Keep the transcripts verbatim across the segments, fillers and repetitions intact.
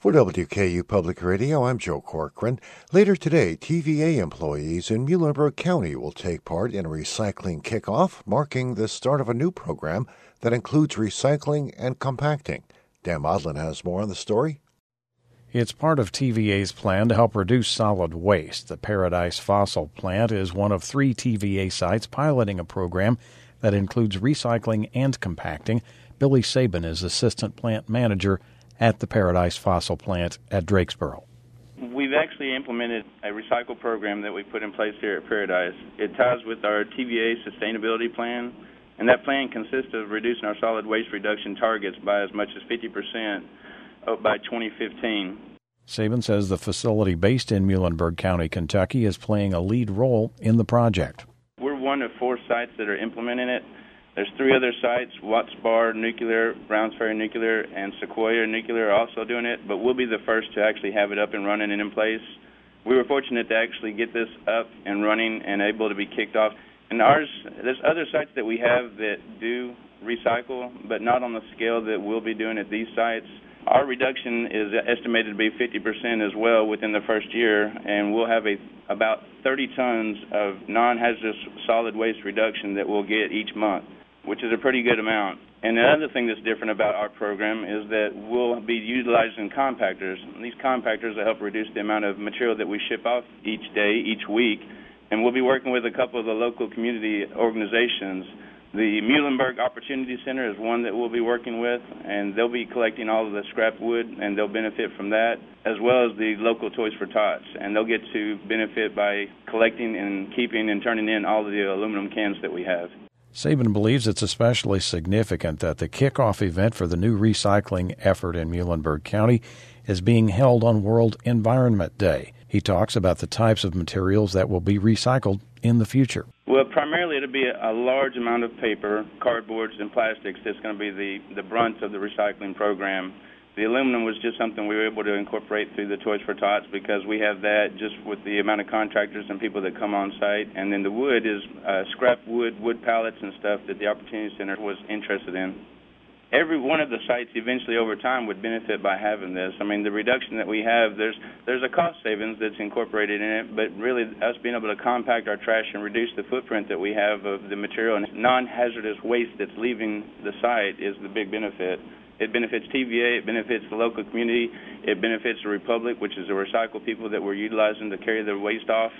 For W K U Public Radio, I'm Joe Corcoran. Later today, T V A employees in Muhlenberg County will take part in a recycling kickoff, marking the start of a new program that includes recycling and compacting. Dan Modlin has more on the story. It's part of T V A's plan to help reduce solid waste. The Paradise Fossil Plant is one of three T V A sites piloting a program that includes recycling and compacting. Billy Sabin is Assistant Plant Manager at the Paradise Fossil Plant at Drakesboro. We've actually implemented a recycle program that we put in place here at Paradise. It ties with our T V A sustainability plan, and that plan consists of reducing our solid waste reduction targets by as much as fifty percent by twenty fifteen. Sabin says the facility based in Muhlenberg County, Kentucky, is playing a lead role in the project. We're one of four sites that are implementing it. There's three other sites, Watts Bar Nuclear, Browns Ferry Nuclear, and Sequoia Nuclear are also doing it, but we'll be the first to actually have it up and running and in place. We were fortunate to actually get this up and running and able to be kicked off. And ours, there's other sites that we have that do recycle, but not on the scale that we'll be doing at these sites. Our reduction is estimated to be fifty percent as well within the first year, and we'll have a about thirty tons of non-hazardous solid waste reduction that we'll get each month, which is a pretty good amount. And the other thing that's different about our program is that we'll be utilizing compactors. And these compactors will help reduce the amount of material that we ship off each day, each week. And we'll be working with a couple of the local community organizations. The Muhlenberg Opportunity Center is one that we'll be working with, and they'll be collecting all of the scrap wood, and they'll benefit from that, as well as the local Toys for Tots. And they'll get to benefit by collecting and keeping and turning in all of the aluminum cans that we have. Sabin believes it's especially significant that the kickoff event for the new recycling effort in Muhlenberg County is being held on World Environment Day. He talks about the types of materials that will be recycled in the future. Well, primarily it'll be a, a large amount of paper, cardboards, and plastics that's going to be the, the brunt of the recycling program. The aluminum was just something we were able to incorporate through the Toys for Tots because we have that just with the amount of contractors and people that come on site. And then the wood is uh, scrap wood, wood pallets and stuff that the Opportunity Center was interested in. Every one of the sites eventually over time would benefit by having this. I mean, the reduction that we have, there's there's a cost savings that's incorporated in it, but really us being able to compact our trash and reduce the footprint that we have of the material and non-hazardous waste that's leaving the site is the big benefit. It benefits T V A, it benefits the local community, it benefits the Republic, which is the recycle people that we're utilizing to carry their waste off.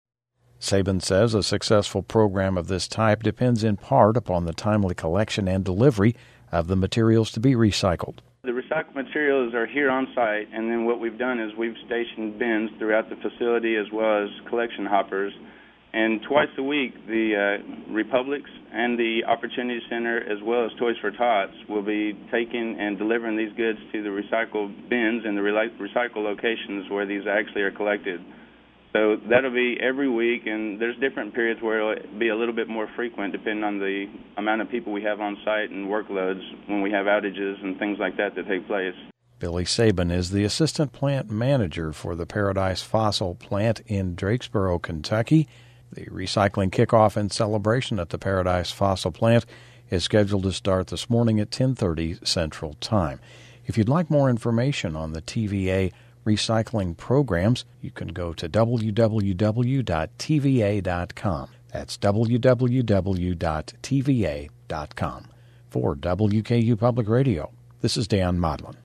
Sabin says a successful program of this type depends in part upon the timely collection and delivery of the materials to be recycled. The recycled materials are here on site, and then what we've done is we've stationed bins throughout the facility as well as collection hoppers. And twice a week, the uh, Republics and the Opportunity Center, as well as Toys for Tots, will be taking and delivering these goods to the recycle bins and the recycle locations where these actually are collected. So that'll be every week, and there's different periods where it'll be a little bit more frequent depending on the amount of people we have on site and workloads when we have outages and things like that that take place. Billy Sabin is the Assistant Plant Manager for the Paradise Fossil Plant in Drakesboro, Kentucky. The recycling kickoff and celebration at the Paradise Fossil Plant is scheduled to start this morning at ten thirty Central Time. If you'd like more information on the T V A recycling programs, you can go to w w w dot t v a dot com. That's w w w dot t v a dot com. For W K U Public Radio, this is Dan Modlin.